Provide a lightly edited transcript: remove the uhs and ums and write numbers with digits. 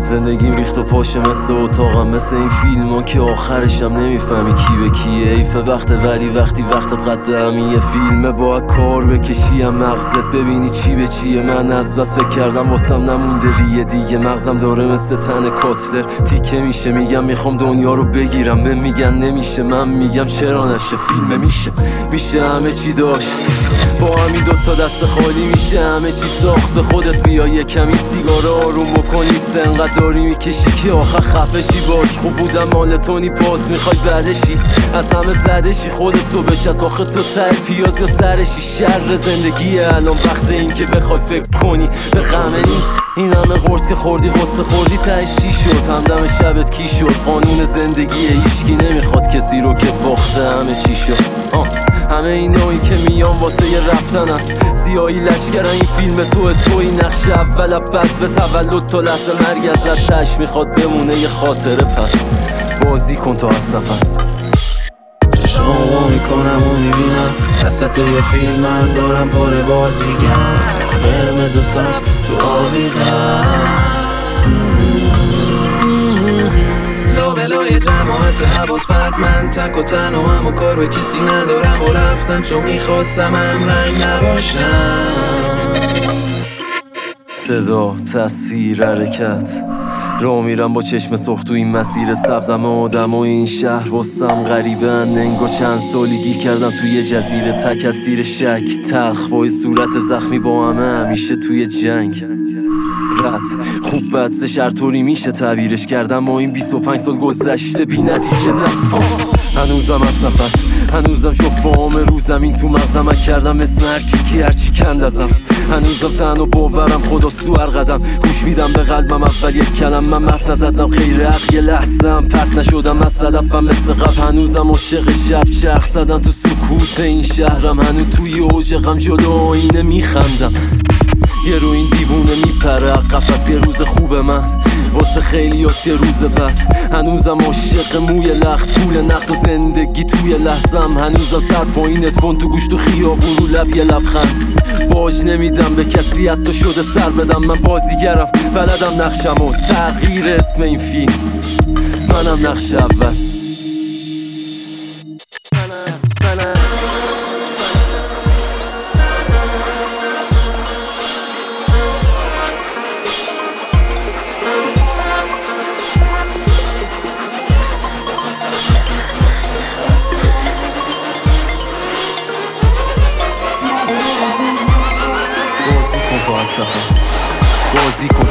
زندگیم ریخت و پاشه مثل اتاقم، مثل این فیلم ها که آخرشم نمیفهمی کی به کیه. ایف وقت ولی وقتی وقتت قد یه فیلمه باید کار بکشیم مغزت ببینی چی به چیه. من از بس فکر کردم واسم نمونده ریه دیگه، مغزم داره مثل تن کاتلر تیکه میشه. میگم میخوام دنیا رو بگیرم، به میگن نمیشه، من میگم چرا نشه. فیلم میشه همه چی داشت، با همین دوتا دست خالی میشه همه چی ساخت. به خودت بیا یه کمی سیگار آروم بکنی، سنقدر داری میکشی که آخر خفشی. باش خوب بودم مال تونی، باز میخوای بعدشی، از همه زدشی. خودت تو بچست آخه تو ته پیاز یا سرشی. شر زندگی الان وقت این که بخوای فکر کنی به غم این همه قرص که خوردی قصه خوردی تهش چی شد؟ همدم شبت کی شد؟ قانون زندگی هیچکی نمیخواد کسی رو که باخته همه چی شد. همه اینایی که میان واسه یه رفتنن، سیاهی لشکرن. این فیلم توی نقش اول بد و تولد تا لحظه مرگ ازت تش میخواد بمونه یه خاطره. پس بازی کن تا از نفس. چشمامو میکنم و میبینم دست توی فیلمم دارم پر بازیگر، قرمز و سخت تو آبی لابلای جماعت حواس فرد، من تک و تنها هم و کار به کسی ندارم و رفتم چون میخواستم هم رنگ نباشم. صدا، تصویر، حرکت، راه میرم با چشم سرخ تو این مسیر سبزم. آدم و این شهر واسم غریبه انگار چند سالی گیر کردم توی جزیره. تک اسیر شک تلخ با صورت زخمی، با همه همیشه توی جنگ. رد خوب بد سه شرطوری میشه تعبیرش کردم، ما این 25 سال گذشته بی نتیجه. نه هنوزم از نفس، هنوزم شفام روزم این تو مغزم کردم اسم هرکی که هرچی کند ازم. هنوزم تن و باورم خدا سو هر قدم، گوش میدم به قلبم اول یک کلم. من مف نزدم خیر حق یه لحظم پرت نشدم از صدفم مثل قبل. هنوزم عاشق شب چرخ زدن تو سکوت این شهرم، هنوز توی اوج غم جلو آینه میخندم. یه رو این دیوونه میپره قفس یه روز خوب من واسه خیلی یه روز بد. هنوزم عاشق موی لخت پول نقد و زندگی توی لحظم. هنوزم سر پایین اتفون تو گوش تو خیابون رو لب یه لبخند. باج نمیدم به کسی حتی شده سر بدم، من بازیگرم بلدم نقشم و تغییر اسم این فیلم منم نقش اول. بازی کن تا از نفس، بازی کن.